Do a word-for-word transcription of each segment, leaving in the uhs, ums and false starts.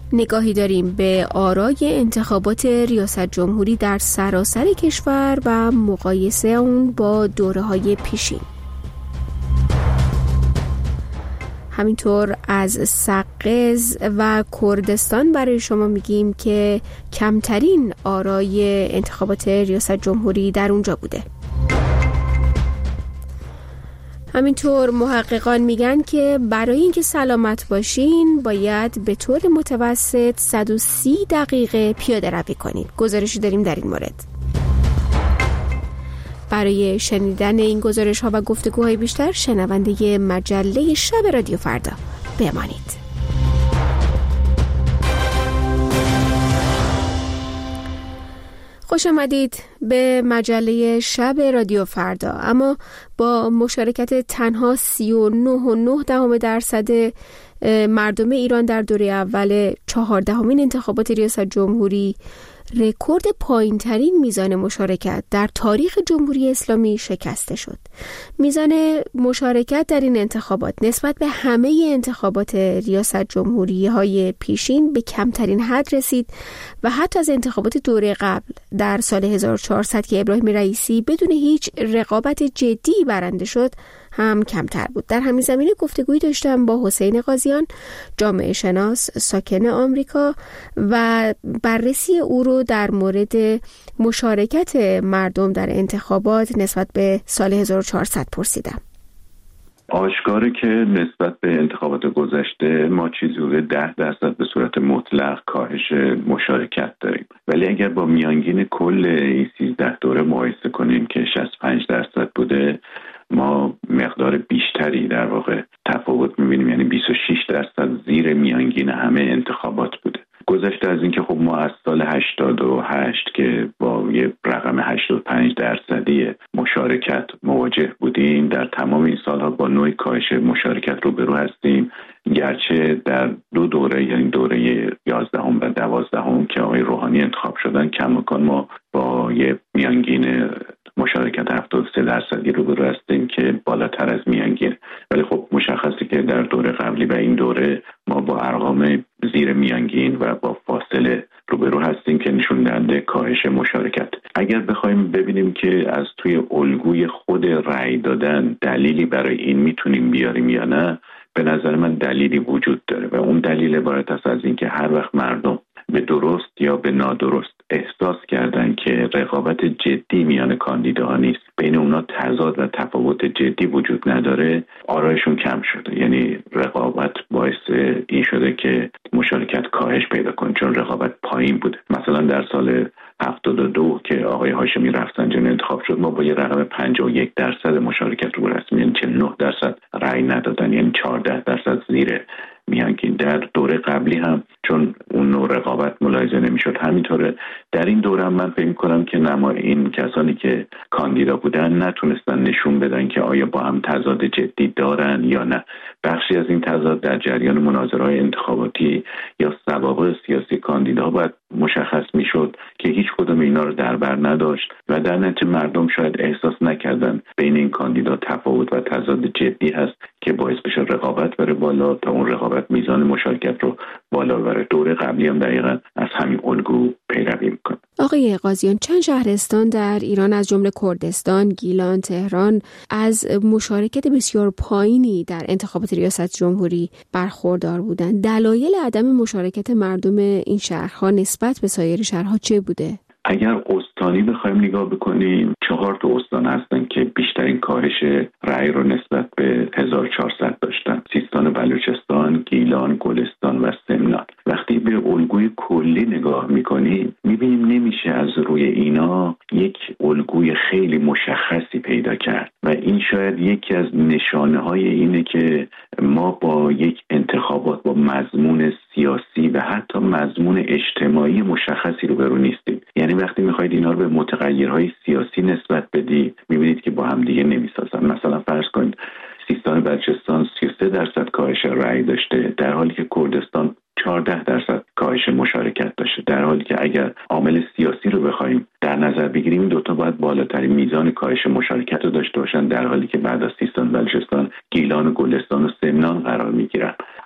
نگاهی داریم به آرای انتخابات ریاست جمهوری در سراسر کشور و مقایسه اون با دوره‌های پیشین. همینطور از سقز و کردستان برای شما میگیم که کمترین آرای انتخابات ریاست جمهوری در اونجا بوده. همینطور محققان میگن که برای اینکه سلامت باشین باید به طور متوسط صد و سی دقیقه پیاده روی کنید. گزارشی داریم در این مورد. برای شنیدن این گزارش ها و گفتگوهای بیشتر شنونده مجله شب رادیو فردا بمانید. خوش آمدید به مجله شب رادیو فردا. اما با مشارکت تنها سی و نه و نه دهم درصد مردم ایران در دوره اول چهاردهمین انتخابات ریاست جمهوری، رکورد پایین‌ترین میزان مشارکت در تاریخ جمهوری اسلامی شکسته شد. میزان مشارکت در این انتخابات نسبت به همه انتخابات ریاست جمهوری های پیشین به کمترین حد رسید و حتی از انتخابات دوره قبل در سال هزار و چهارصد که ابراهیم رئیسی بدون هیچ رقابت جدی برنده شد هم کمتر بود. در همین زمینه گفتگویی داشتم با حسین قاضیان، جامعه شناس ساکن آمریکا، و بررسی او رو در مورد مشارکت مردم در انتخابات نسبت به سال هزار و چهارصد پرسیدم. آشکاره که نسبت به انتخابات گذشته ما چیزی حدود ده درصد به صورت مطلق کاهش مشارکت داریم، ولی اگر با میانگین کل این سیزده دوره مقایسه کنیم که شصت و پنج درصد بوده، ما مقدار بیشتری در واقع تفاوت می‌بینیم، یعنی بیست و شش درصد زیر میانگین همه انتخابات بوده. گذشته از اینکه خب ما از سال هشتاد و هشت که با یه رقم هشتاد و پنج درصدی مشارکت مواجه بودیم، در تمام این سالها با نوع کاهش مشارکت روبرو هستیم، گرچه در دو دوره، یعنی دوره یازدهم و دوازدهم که آقای روحانی انتخاب شدن، کماکان ما با یه میانگین مشارکت هفتاد و سه درصدی روبرو هستیم که بالاتر از میانگین، ولی خب مشخصه که در دوره قبلی و این دوره ما با ارقام زیر میانگین و با فاصله روبرو هستیم که نشون دهنده کاهش مشارکت. اگر بخوایم ببینیم که از توی الگوی خود رأی دادن دلیلی برای این میتونیم بیاریم یا نه، به نظر من دلیلی وجود داره و اون دلیل عبارت است از این که هر وقت مردم به درست یا به نادرست احساس کردن که رقابت جدی میان کاندیداها نیست، بین اونا تضاد و تفاوت جدی وجود نداره، آرایشون کم شده. یعنی رقابت باعث این شده که مشارکت کاهش پیدا کنه، چون رقابت پایین بوده. مثلا در سال هفتاد و دو که آقای هاشمی رفسنجانی انتخاب شد، ما با یه رقم پنجاه و یک درصد مشارکت رو رسمی، یعنی چهل و نه درصد رأی ندادن، یعنی چهارده درصد زیر میانگین. در دوره قبلی هم چون اون نوع رقابت ملاحظه نمیشد همینطوره. در این دوره هم من فکر کنم که نما این کسانی که کاندیدا بودن نتونستن نشون بدن که آیا با هم تضاد جدی دارن یا نه. بخشی از این تضاد در جریان مناظره‌های انتخاباتی یا سوابق سیاسی کاندیدا باید مشخص میشد که هیچ کدوم اینا رو در بر نداشت و در نتیجه مردم شاید احساس نکردن بین این کاندیدا تفاوت و تضاد جدی هست که باعث بشه رقابت بره بالا تا اون رقابت میزان مشارکت رو بالا ببره. دوره قبلی هم دقیقاً از همین الگو پیروی میکنه. آقای قاضیان، چند شهرستان در ایران از جمله کردستان، گیلان، تهران از مشارکت بسیار پایینی در انتخابات ریاست جمهوری برخوردار بودند. دلایل عدم مشارکت مردم این شهرها نسبت به سایر شهرها چه بوده؟ اگر استانی بخوایم نگاه بکنیم، چهار تا استان هستن که بیشترین کاهش رأی رو نسبت به هزار و چهارصد داشتن: سیستان و بلوچستان، گیلان، گلستان و سمنان. وقتی به الگوی کلی نگاه میکنیم میبینیم نمیشه از روی اینا یک الگوی خیلی مشخصی پیدا کرد و این شاید یکی از نشانه های اینه که ما با یک انتخابات با مضمون سیاسی و حتی مضمون اجتماعی مشخصی روبرو نیستیم. یعنی وقتی میخواید اینا رو به متغیرهای سیاسی نسبت بدید میبینید که با هم دیگه نمیسازن. مثلا فرض کنید سیستان و بلوچستان سی و سه درصد کاهش رأی داشته، در حالی که کردستان چهارده درصد کاهش مشارکت داشته، در حالی که اگر عامل سیاسی رو بخوایم در نظر بگیریم این دوتا باید بالاترین میزان کاهش مشارکت رو داشته باشن، در حالی که بعد از سیستان و بلوچستان گیلان و گلستان و سمنان قرار میگیرن. اگر عامل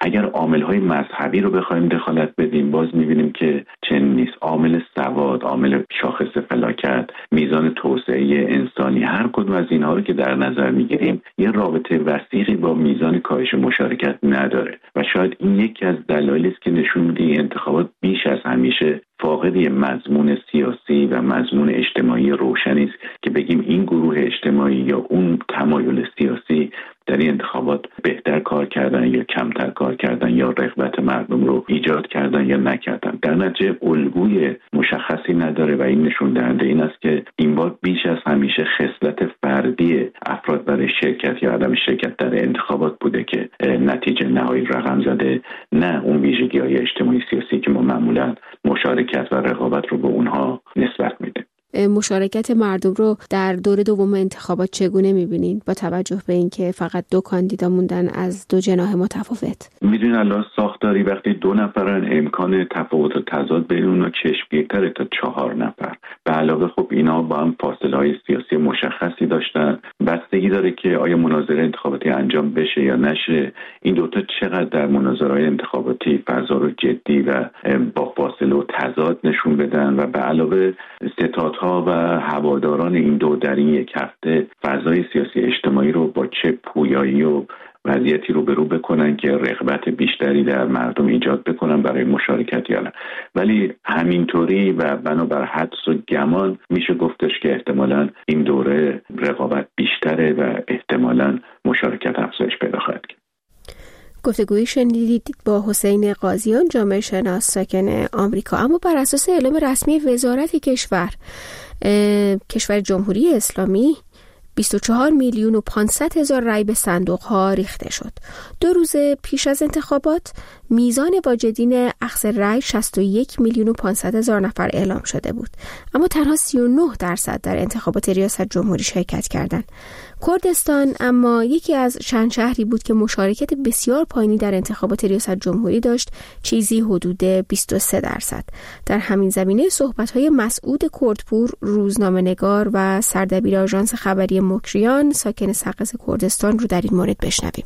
عامل‌های مذهبی رو بخوایم دخالت بدیم، باز می‌بینیم که چنین نیست. عامل سواد، عامل شاخص فلاکت، میزان توسعه انسانی، هر کدوم از اینها رو که در نظر می‌گیریم یه رابطه وثیقی با میزان کاهش مشارکت نداره و شاید این یکی از دلایلی است که نشون میده این انتخابات بیش از همیشه فاقد مضمون سیاسی و مضمون اجتماعی روشنی است که بگیم این گروه اجتماعی یا اون تمایل سیاسی در این انتخابات بهتر کار کردن یا کمتر کار کردن یا رغبت مردم رو ایجاد کردن یا نکردن. در نتیجه الگوی مشخصی نداره و این نشون دهنده این است که این بار بیش از همیشه خصلت فردی افراد برای شرکت یا عدم شرکت در انتخابات بوده که نتیجه نهایی رقم زده، نه اون ویژگی‌های اجتماعی سیاسی که ما معمولاً مشارکت و رقابت رو به اونها نسبت میده. مشارکت مردم رو در دور دوم انتخابات چگونه می‌بینید با توجه به اینکه فقط دو کاندیدا موندن از دو جناح متفاوت؟ می‌دونید الان ساختاری وقتی دو نفرن امکان تفاوت و تضاد بین اونها چشمگیرتره تا چهار نفر. به علاوه خب اینا با هم فاصله‌های سیاسی مشخصی داشتن. بستگی داره که آیا مناظره انتخاباتی انجام بشه یا نشه. این دوتا چقدر در مناظره‌های انتخاباتی فضا رو جدی و با فاصله و تضاد نشون بدن و به علاوه ستاد ها و هواداران این دو در این یک هفته فضای سیاسی اجتماعی رو با چه پویایی و وضعیتی رو برو بکنن که رغبت بیشتری در مردم ایجاد بکنن برای مشارکت یا نه. ولی همینطوری و بنابر حدس و گمان میشه گفتش که احتمالاً این دوره رقابت بیشتره و احتمالاً مشارکت افزایش پیدا خواهد کرد. گفتگویی شنیدید با حسین قاضیان، جامعه شناس ساکن آمریکا. اما بر اساس اعلام رسمی وزارت کشور کشور جمهوری اسلامی بیست و چهار میلیون و پانصد هزار رای به صندوق ها ریخته شد. دو روز پیش از انتخابات میزان واجدین اخذ رای شصت و یک میلیون و پانصد هزار نفر اعلام شده بود، اما تنها سی و نه درصد در انتخابات ریاست جمهوری شرکت کردند. کردستان اما یکی از چند شهری بود که مشارکت بسیار پایینی در انتخابات ریاست جمهوری داشت، چیزی حدود بیست و سه درصد. در همین زمینه صحبت‌های مسعود کردپور، روزنامه‌نگار و سردبیر آژانس خبری مکریان ساکن سقز کردستان رو در این مورد بشنویم.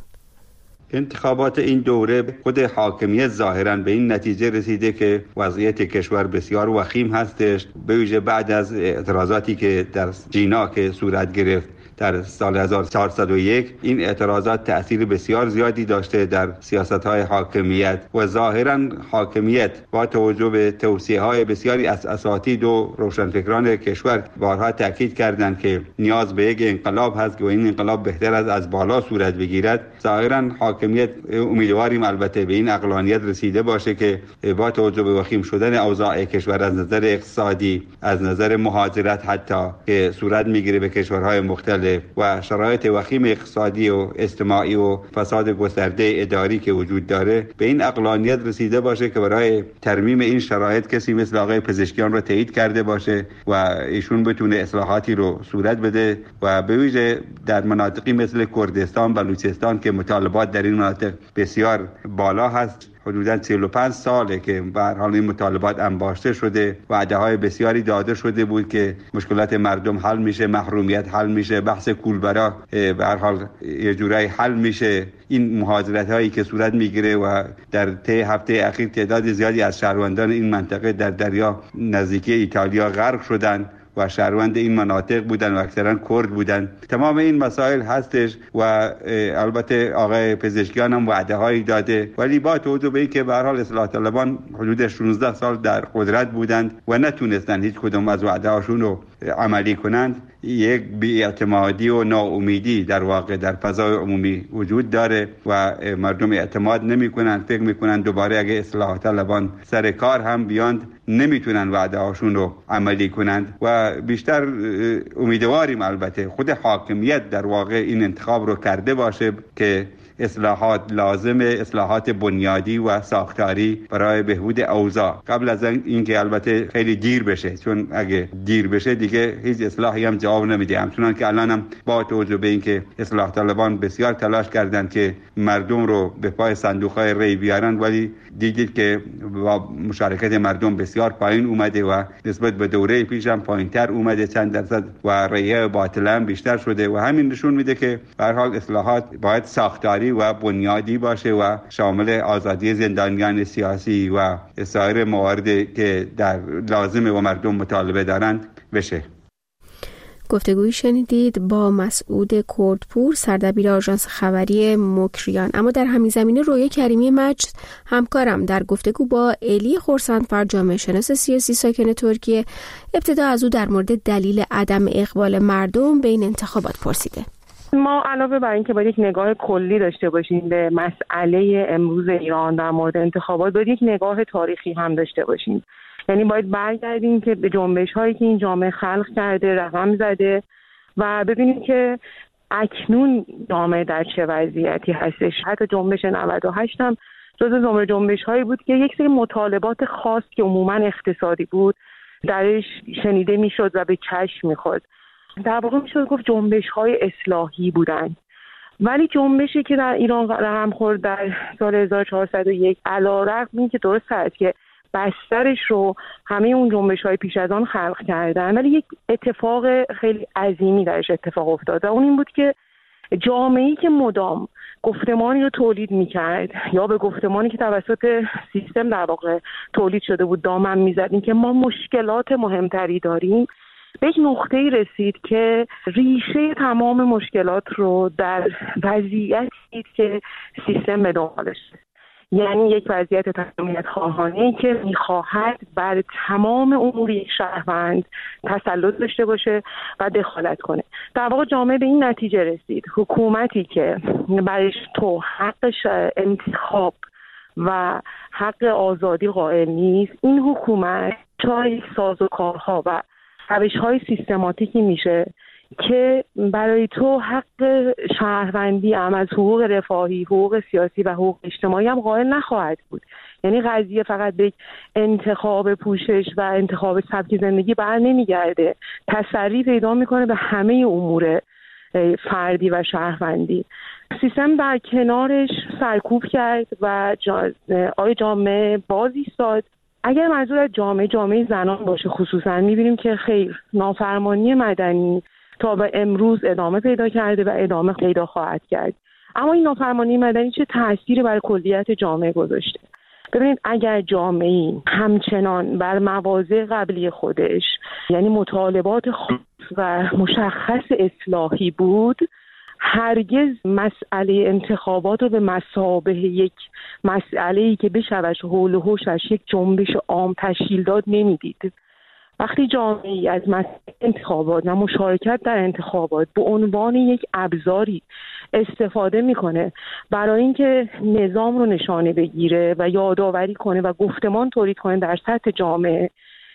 انتخابات این دوره خود حاکمیت ظاهراً به این نتیجه رسیده که وضعیت کشور بسیار وخیم هستش، به ویژه بعد از اعتراضاتی که در جینا که صورت گرفت در سال هزار و چهارصد و یک. این اعتراضات تأثیر بسیار زیادی داشته در سیاست‌های حاکمیت و ظاهراً حاکمیت با توجه به توصیه‌های بسیاری از اساتید و روشنفکران کشور بارها تاکید کردند که نیاز به یک انقلاب هست و این انقلاب بهتر از از بالا صورت بگیرد. ظاهراً حاکمیت امیدواریم البته به این عقلانیت رسیده باشه که با توجه به وخیم شدن اوضاع کشور از نظر اقتصادی، از نظر مهاجرت حتی که صورت میگیره به کشورهای مختلف و شرایط وخیم اقتصادی و اجتماعی و فساد گسترده اداری که وجود داره، به این عقلانیت رسیده باشه که برای ترمیم این شرایط کسی مثل آقای پزشکیان رو تایید کرده باشه و ایشون بتونه اصلاحاتی رو صورت بده و به ویژه در مناطقی مثل کردستان، بلوچستان که مطالبات در این مناطق بسیار بالا هست، حدوداً چهل و پنج ساله که به هر حال این مطالبات انباشته شده، وعده‌های بسیاری داده شده بود که مشکلات مردم حل میشه، محرومیت حل میشه، بحث کولبرا به هر حال یه جورایی حل میشه. این مهاجرت‌هایی که صورت میگیره و در طی هفته اخیر تعداد زیادی از شهروندان این منطقه در دریا نزدیکی ایتالیا غرق شدند و شهروند این مناطق بودن و اکثرا کرد بودن. تمام این مسائل هستش و البته آقای پزشکیان هم وعده هایی داده، ولی با توجه به اینکه به هر حال اصلاح طلبان حدود شانزده سال در قدرت بودند و نتونستن هیچ کدوم از وعده هاشون رو عملی کنند، یک بی‌اعتمادی و ناامیدی در واقع در فضای عمومی وجود داره و مردم اعتماد نمی‌کنن، فکر می‌کنن دوباره اگه اصلاح طلبان سر کار هم بیاند نمیتونن وعده هاشون رو عملی کنند و بیشتر امیدواریم البته خود حاکمیت در واقع این انتخاب رو کرده باشه که اصلاحات لازمه، اصلاحات بنیادی و ساختاری برای بهبود اوضاع قبل از اینکه البته خیلی دیر بشه، چون اگه دیر بشه دیگه هیچ اصلاحی هم جواب نمیده. همچنان که الان هم با توجه به اینکه اصلاح طلبان بسیار تلاش کردند که مردم رو به پای صندوق‌های ری بیارن، ولی دیدید که با مشارکت مردم بسیار پایین اومده و نسبت به دوره پیش هم پایین‌تر اومده، چند درصد، و ریه باطل هم بیشتر شده و همین نشون میده که به هر حال اصلاحات باید ساختاری محوری و بنیادی باشه و شامل آزادی زندانیان سیاسی و سایر مواردی که در لازمه و مردم مطالبه دارند بشه. گفتگویی شنیدید با مسعود کردپور، سردبیر آژانس خبری مکریان. اما در همین زمینه رویا کریمی مجد، همکارم، در گفتگو با الی خورسندفر، جامعه شناس سیاسی ساکن ترکیه، ابتدا از او در مورد دلیل عدم اقبال مردم به این انتخابات پرسیده. ما علاوه بر اینکه باید یک نگاه کلی داشته باشیم به مسئله امروز ایران در مورد انتخابات، باید یک نگاه تاریخی هم داشته باشیم. یعنی باید برگردیم که به جنبش هایی که این جامعه خلق کرده، رقم زده و ببینیم که اکنون جامعه در چه وضعیتی هستش. حتی جنبش نود و هشت هم جزو زمره جنبش هایی بود که یک سری مطالبات خاص که عموما اقتصادی بود درش شنیده میشد و به چشم میخورد. در واقع میشد گفت جنبش های اصلاحی بودند. ولی جنبشی که در ایران رقم خورد در سال هزار و چهارصد و یک، علی‌رغم اینکه درست است که بسترش رو همه اون جنبش‌های پیش از آن خلق کردن، ولی یک اتفاق خیلی عظیمی درش اتفاق افتاد و اون این بود که جامعه‌ای که مدام گفتمانی رو تولید می‌کرد یا به گفتمانی که توسط سیستم در واقع تولید شده بود دامن می‌زد که ما مشکلات مهمتری داریم، به یک نقطه‌ای رسید که ریشه تمام مشکلات رو در وضعیتی دید که سیستم به دنبالش است. یعنی یک وضعیت تمامیت خواهانه‌ای که می‌خواهد بر تمام امور یک شهروند تسلط داشته باشه و دخالت کنه. در واقع جامعه به این نتیجه رسید حکومتی که برایش تو حق انتخاب و حق آزادی قائل نیست، این حکومت جای سازوکارها و روش‌های سیستماتیکی میشه که برای تو حق شهروندی هم از حقوق رفاهی، حقوق سیاسی و حقوق اجتماعی هم قائل نخواهد بود. یعنی قضیه فقط به انتخاب پوشش و انتخاب سبک زندگی بر نمیگرده، تسری پیدا میکنه به همه امور فردی و شهروندی. سیستم در کنارش سرکوب کرد و جا... آی جامعه باز ایستاد. اگر منظور از جامعه جامعه زنان باشه خصوصا، میبینیم که خیر نافرمانی مدنی تا به امروز ادامه پیدا کرده و ادامه پیدا خواهد کرد. اما این نافرمانی مدنی چه تأثیری بر کلیت جامعه گذاشته؟ ببینید اگر جامعه همچنان بر مواضع قبلی خودش، یعنی مطالبات خاص و مشخص اصلاحی بود، هرگز مسئله انتخابات رو به مثابه یک مسئله‌ای که بشوش حول و حوشش یک جنبش عام تشکیل داد نمیدید. وقتی جامعه از مسئله انتخابات و مشارکت در انتخابات به عنوان یک ابزاری استفاده میکنه برای اینکه نظام رو نشانه بگیره و یادآوری کنه و گفتمان تولید کنه در سطح جامعه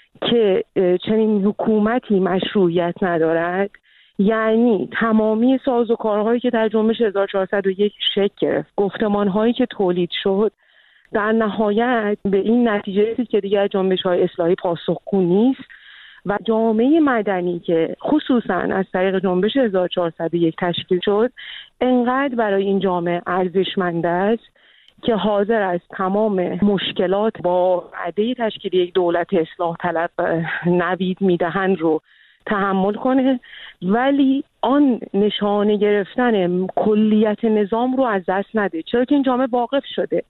که چنین حکومتی مشروعیت ندارد، یعنی تمامی سازوکارهایی که در جنبش هزار و چهارصد و یک شکل گرفت، گفتمانهایی که تولید شد، در نهایت به این نتیجه رسید که دیگر جنبش‌های اصلاحی پاسخگو نیست و جامعه مدنی که خصوصا از طریق جنبش هزار و چهارصد و یک تشکیل شد، انقدر برای این جامعه ارزشمند است که حاضر است تمام مشکلات با وعده تشکیل یک دولت اصلاح طلب نوید میدهند رو تحمل کنه، ولی آن نشانه گرفتن کلیت نظام رو از دست نده، چرا که این جامعه واقف شده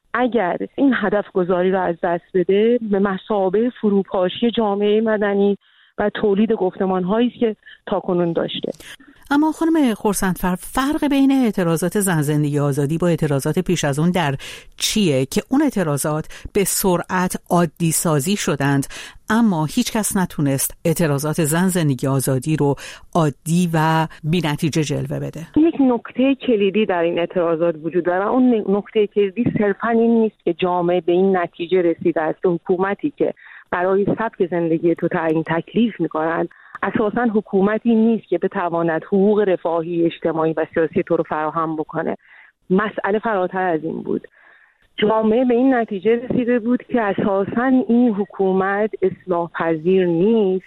اگر این هدف گذاری رو از دست بده به مثابه فروپاشی جامعه مدنی و تولید گفتمان هایی که تاکنون داشته. اما خانم خورسندفر، فرق بین اعتراضات زن زندگی آزادی با اعتراضات پیش از اون در چیه که اون اعتراضات به سرعت عادی سازی شدند اما هیچ کس نتونست اعتراضات زن زندگی آزادی رو عادی و بی نتیجه جلوه بده؟ یک نکته کلیدی در این اعتراضات وجود داره و اون نکته کلیدی صرفاً این نیست که جامعه به این نتیجه رسیده است که حکومتی که برای سبک زندگی تو تعیین تکلیف میکنند اساساً حکومتی نیست که بتواند حقوق رفاهی اجتماعی و سیاسی تو رو فراهم بکنه. مسئله فراتر از این بود. جامعه به این نتیجه رسیده بود که اساساً این حکومت اصلاح پذیر نیست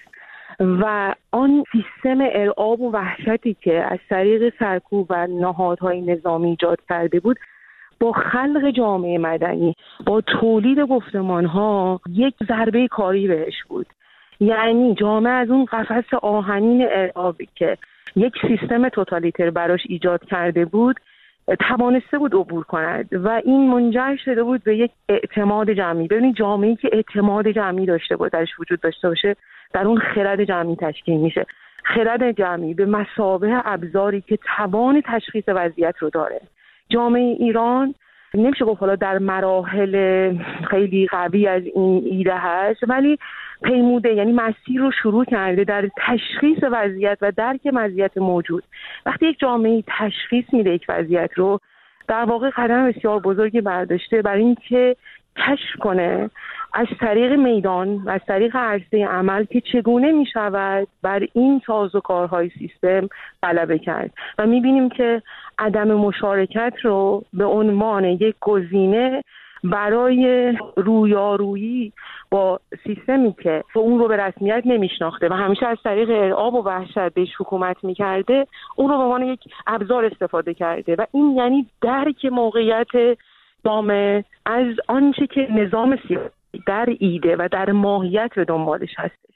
و آن سیستم ارعاب و وحشتی که از طریق سرکوب و نهادهای نظامی ایجاد کرده بود با خلق جامعه مدنی، با تولید گفتمانها یک ضربه کاری بهش بود. یعنی جامعه از اون قفس آهنین ارعابی که یک سیستم توتالیتر براش ایجاد کرده بود توانسته بود عبور کند و این منجر شده بود به یک اعتماد جمعی. ببینید جامعه‌ای که اعتماد جمعی داشته باشه، درش وجود داشته باشه، در اون خرد جمعی تشکیل میشه. خرد جمعی به مثابه ابزاری که توان تشخیص وضعیت رو داره. جامعه ایران نمیشه گفت حالا در مراحل خیلی قوی از این ایده هست، ولی پیموده، یعنی مسیر رو شروع کرده در تشخیص وضعیت و درک وضعیت موجود. وقتی یک جامعه تشخیص میده یک وضعیت رو، در واقع قدم بسیار بزرگی برداشته برای اینکه کشف کنه از طریق میدان و از طریق عرصه عمل که چگونه می شود بر این سازوکارهای سیستم غلبه کرد. و می بینیم که عدم مشارکت رو به عنوان یک گزینه برای رویارویی با سیستمی که اون رو به رسمیت نمیشناخته و همیشه از طریق ارعاب و وحشت بهش حکومت میکرده، اون رو به عنوان یک ابزار استفاده کرده. و این یعنی درک موقعیت جامعه از آنچه که نظام سیاسی در ایده و در ماهیت به دنبالش هستش.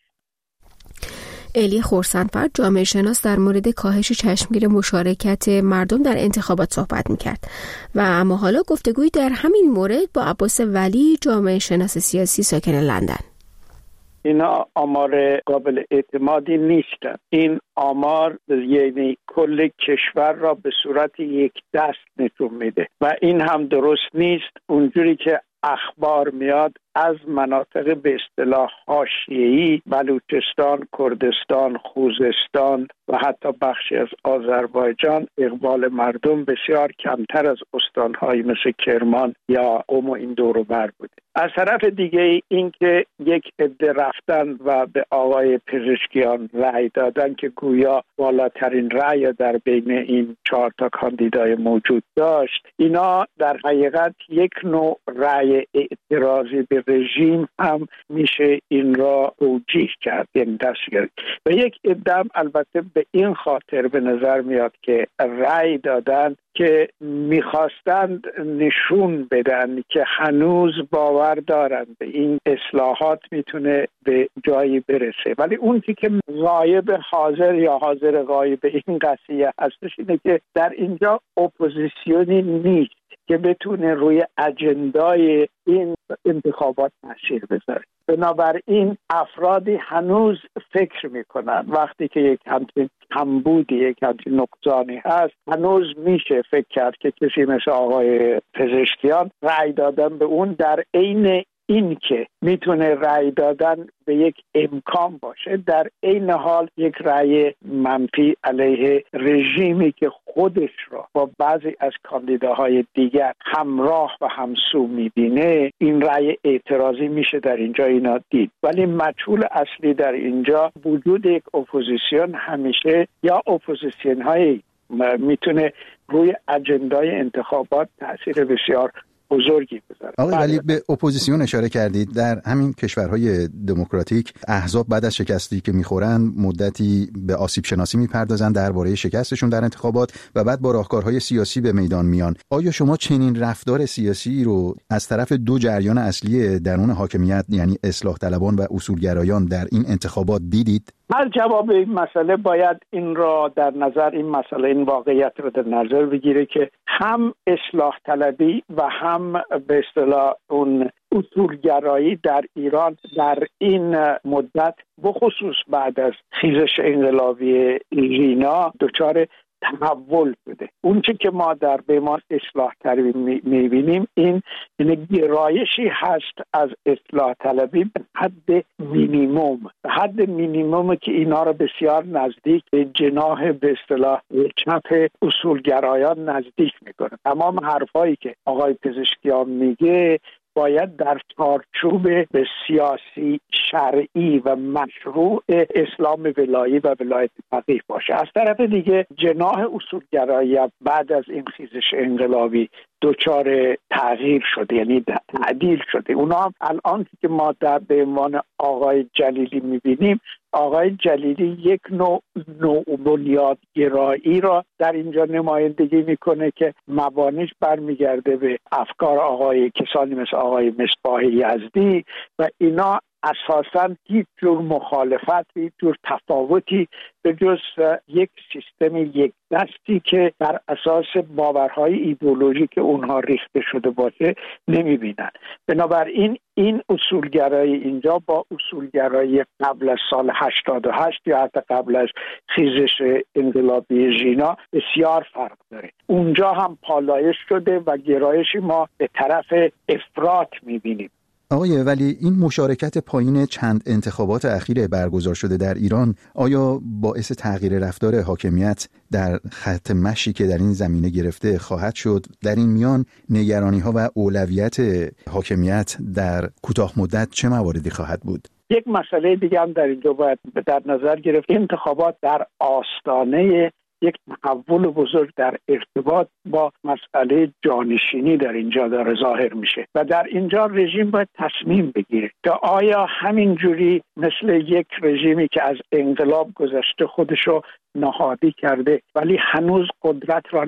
الی خورسندفر جامعه شناس در مورد کاهش چشمگیر مشارکت مردم در انتخابات صحبت میکرد و اما حالا گفتگویی در همین مورد با عباس ولی، جامعه شناس سیاسی ساکن لندن. اینا آمار قابل اعتمادی نیستن. این آمار یعنی کل کشور را به صورت یک دست نشون میده و این هم درست نیست. اونجوری که اخبار میاد از مناطق به اصطلاح حاشیه‌ای، بلوچستان، کردستان، خوزستان و حتی بخشی از آذربایجان، اقبال مردم بسیار کمتر از استان‌های مثل کرمان یا قم و این دور و بر بوده. از طرف دیگه این که یک عده رفتن و به آقای پزشکیان رأی دادن که گویا بالاترین رأی در بین این چهار تا کاندیدای موجود داشت، اینا در حقیقت یک نوع رأی اعتراضی به رژیم هم میشه این را توجیه کرد، یعنی دستگیری. و یک عده البته به این خاطر به نظر میاد که رأی دادن که میخواستند نشون بدن که هنوز باور دارند به این اصلاحات میتونه به جایی برسه. ولی اون که غایب حاضر یا حاضر غایب این قضیه هستش اینه که در اینجا اپوزیسیونی نیست که بتونه روی اجندای این انتخابات تاثیر بذاره. بنابراین افرادی هنوز فکر میکنن وقتی که یک همچین کمبودی، یک همچین نقصانی هست، هنوز میشه فکر کرد که کسی مثل آقای پزشکیان رأی دادن به اون در عین این که میتونه رأی دادن به یک امکان باشه، در عین حال یک رأی منفی علیه رژیمی که خودش را با بعضی از کاندیداهای دیگر همراه و همسو میبینه، این رأی اعتراضی میشه در اینجا اینا دید. ولی مجهول اصلی در اینجا وجود یک اپوزیسیون همیشه یا اپوزیسیون های میتونه روی اجندای انتخابات تاثیر بسیار بزرگی بذاره. آقای ولی به اپوزیسیون اشاره کردید. در همین کشورهای دموکراتیک احزاب بعد از شکستی که میخورن مدتی به آسیب شناسی میپردازن درباره شکستشون در انتخابات و بعد با راهکارهای سیاسی به میدان میان. آیا شما چنین رفتار سیاسی رو از طرف دو جریان اصلی درون حاکمیت، یعنی اصلاح طلبان و اصولگرایان، در این انتخابات دیدید؟ هر جواب این مسئله باید این را در نظر این مسئله این واقعیت رو در نظر بگیره که هم اصلاح طلبی و هم به اصطلاح اون اصولگرایی در ایران در این مدت بخصوص بعد از خیزش انقلابی ژینا دچار تحول بوده. اون چی که ما در بیمار اصلاح طلبی میبینیم این این گرایشی هست از اصلاح طلبی به حد مینیموم، به حد مینیموم که اینا رو بسیار نزدیک به جناح به اصطلاح چپ اصولگرایان نزدیک میکنه. تمام حرفایی که آقای پزشکیان میگه باید در چارچوب به سیاسی شرعی و مشروع اسلام ولایی و ولایت فقیه باشه. از طرف دیگه جناح اصولگرایی بعد از این خیزش انقلابی دچار تغییر شده، یعنی تعدیل شده. اونا الان که ما در به عنوان آقای جلیلی میبینیم، آقای جلیلی یک نوع نوع بنیادگرایی را در اینجا نمایندگی میکنه که مبانیش برمیگرده به افکار آقای کسانی مثل آقای مصباح یزدی و اینا اساساً هیچ جور مخالفت، هیچ جور تفاوتی به جز یک سیستم یک دستی که بر اساس باورهای ایدئولوژیک اونها ریخته شده باشه نمیبینن. بنابراین این اصولگرایی اینجا با اصولگرایی قبل از سال هشتاد و هشت یا حتی قبل از خیزش انقلابی ژینا بسیار فرق داره. اونجا هم پالایش شده و گرایشی ما به طرف افراط میبینیم. آقای ولی این مشارکت پایین چند انتخابات اخیر برگزار شده در ایران آیا باعث تغییر رفتار حاکمیت در خط مشی که در این زمینه گرفته خواهد شد؟ در این میان نگرانی‌ها و اولویت حاکمیت در کوتاه مدت چه مواردی خواهد بود؟ یک مسئله دیگه هم در اینجا باید در نظر گرفت. انتخابات در آستانه یک تحول بزرگ در ارتباط با مسئله جانشینی در اینجا داره ظاهر میشه و در اینجا رژیم باید تصمیم بگیره که آیا همینجوری مثل یک رژیمی که از انقلاب گذشته خودشو نهادی کرده ولی هنوز قدرت را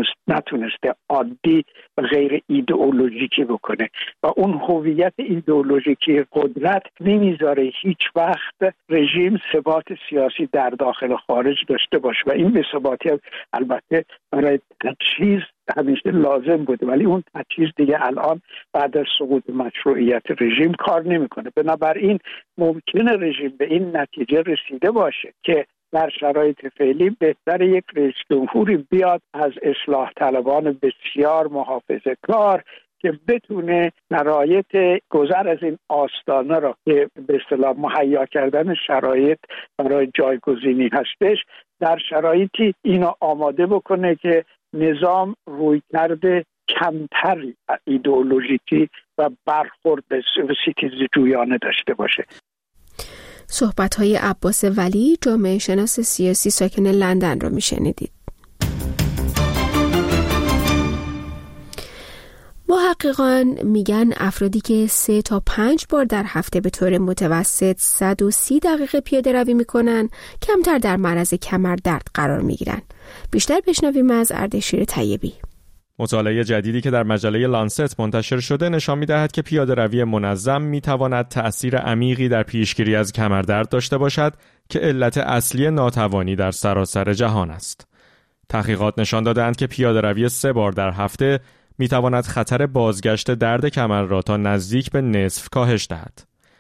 نتونسته عادی و غیر ایدئولوژیکی بکنه و اون هویت ایدئولوژیکی قدرت نمیذاره هیچ وقت رژیم ثبات سیاسی در داخل و خارج داشته باشه و این بی‌ثباتی البته برای تجهیز همیشه لازم بوده ولی اون تجهیز دیگه الان بعد از سقوط مشروعیت رژیم کار نمیکنه. بنابراین ممکنه رژیم به این نتیجه رسیده باشه که در شرایط فعلی بهتر یک رئیس جمهوری بیاد از اصلاح طلبان بسیار محافظه‌کار که بتونه شرایط گذر از این آستانه را که به اصطلاح مهیا کردن شرایط برای جایگزینی هستش در شرایطی اینو آماده بکنه که نظام روی کرده کمتر ایدئولوژیکی و برخورد به ستیز جویانه داشته باشه. صحبت‌های عباس ولی، جامعه شناس سیاسی ساکن لندن رو میشنیدید. محققان میگن افرادی که سه تا پنج بار در هفته به طور متوسط صد و سی دقیقه پیاده روی میکنن کمتر در معرض کمردرد قرار میگیرن. بیشتر بشنویم از اردشیر طیبی. مطالعه جدیدی که در مجله لانست منتشر شده نشان می‌دهد که پیاده‌روی منظم می‌تواند تأثیر عمیقی در پیشگیری از کمردرد داشته باشد که علت اصلی ناتوانی در سراسر جهان است. تحقیقات نشان دادند که پیاده‌روی سه بار در هفته می‌تواند خطر بازگشت درد کمر را تا نزدیک به نصف کاهش دهد.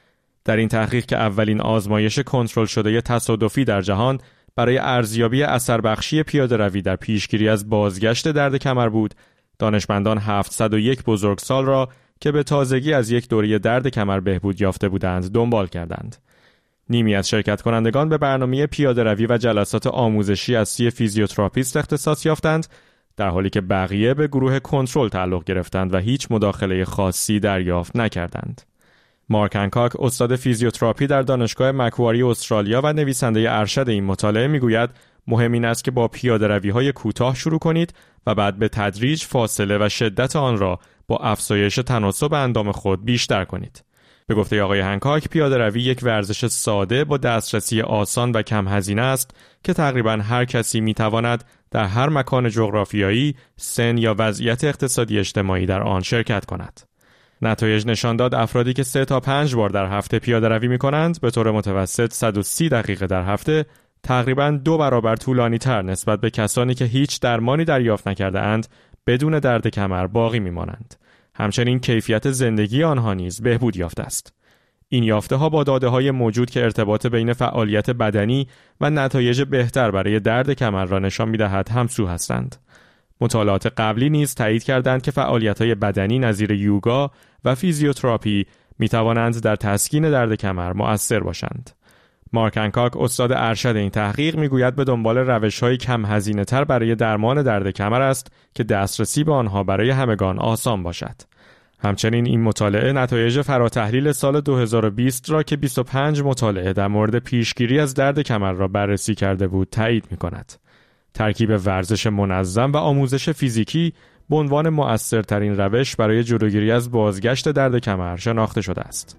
در این تحقیق که اولین آزمایش کنترل شده تصادفی در جهان برای ارزیابی اثر بخشی پیاده‌روی در پیشگیری از بازگشت درد کمر بود، دانشمندان هفتصد و یک بزرگسال را که به تازگی از یک دوره درد کمر بهبود یافته بودند دنبال کردند. نیمی از شرکت کنندگان به برنامه پیاده‌روی و جلسات آموزشی از سوی فیزیوتراپیست اختصاص یافتند، در حالی که بقیه به گروه کنترل تعلق گرفتند و هیچ مداخله خاصی دریافت نکردند. مارک هنکاک، استاد فیزیوتراپی در دانشگاه مکواری استرالیا و نویسنده ارشد این مطالعه میگوید مهم این است که با پیاده‌روی‌های کوتاه شروع کنید و بعد به تدریج فاصله و شدت آن را با افزایش تناسب اندام خود بیشتر کنید. به گفته آقای هنکاک، پیاده‌روی یک ورزش ساده با دسترسی آسان و کم هزینه است که تقریباً هر کسی میتواند در هر مکان جغرافیایی، سن یا وضعیت اقتصادی اجتماعی در آن شرکت کند. نتایج نشان داد افرادی که سه تا پنج بار در هفته پیاده روی می کنند به طور متوسط صد و سی دقیقه در هفته تقریباً دو برابر طولانی تر نسبت به کسانی که هیچ درمانی دریافت نکرده اند بدون درد کمر باقی می مانند. همچنین کیفیت زندگی آنها نیز بهبود یافته است. این یافته ها با داده های موجود که ارتباط بین فعالیت بدنی و نتایج بهتر برای درد کمر را نشان می دهد همسو هستند. مطالعات قبلی نیز تایید کردند که فعالیت‌های بدنی نظیر یوگا و فیزیوتراپی می‌توانند در تسکین درد کمر مؤثر باشند. مارک هنکاک، استاد ارشد این تحقیق، میگوید به دنبال روش‌های کم هزینه‌تر برای درمان درد کمر است که دسترسی به آنها برای همگان آسان باشد. همچنین این مطالعه نتایج فراتحلیل سال دو هزار و بیست را که بیست و پنج مطالعه در مورد پیشگیری از درد کمر را بررسی کرده بود تایید می‌کند. ترکیب ورزش منظم و آموزش فیزیکی به عنوان مؤثرترین روش برای جلوگیری از بازگشت درد کمر شناخته شده است.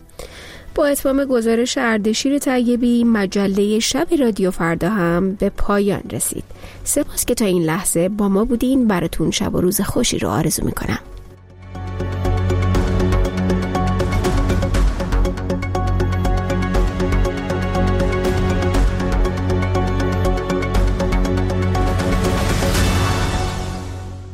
با اتمام گزارش اردشیر طیبی، مجله شب رادیو فردا هم به پایان رسید. سپاس که تا این لحظه با ما بودین. براتون شب و روز خوشی رو آرزو می‌کنم.